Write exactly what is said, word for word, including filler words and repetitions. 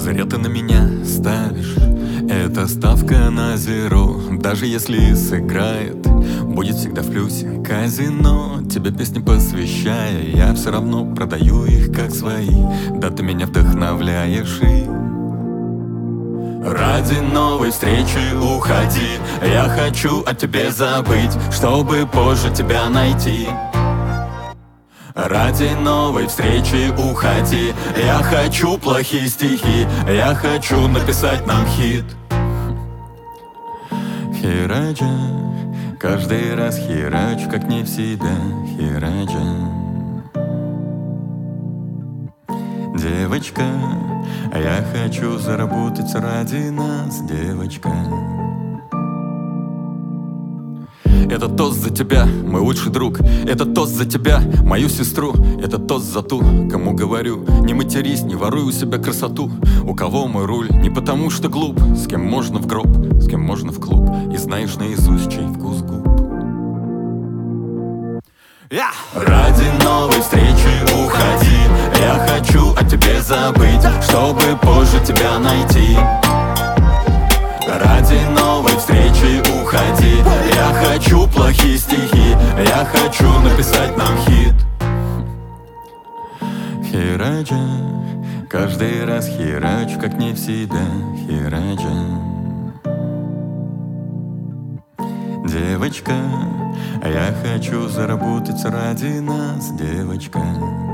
Зря ты на меня ставишь, это ставка на зеро. Даже если сыграет, будет всегда в плюсе казино. Тебе песни посвящая, я все равно продаю их как свои. Да ты меня вдохновляешь и... Ради новой встречи уходи, я хочу о тебе забыть, чтобы позже тебя найти. Ради новой встречи уходи, я хочу плохие стихи, я хочу написать нам хит. Хераджа, каждый раз херачу, как не в себя, хераджа. Девочка, я хочу заработать ради нас, девочка. Это тост за тебя, мой лучший друг. Это тост за тебя, мою сестру. Это тост за ту, кому говорю: не матерись, не воруй у себя красоту. У кого мой руль, не потому что глуп. С кем можно в гроб, с кем можно в клуб. И знаешь наизусть, чей вкус губ. Yeah. Ради новой встречи уходи, я хочу о тебе забыть, чтобы позже тебя найти. Ради новой встречи уходи, я хочу плохие стихи, я хочу написать нам хит. Хераджа, каждый раз херачу, как не в себя, хераджа. Девочка, я хочу заработать ради нас, девочка.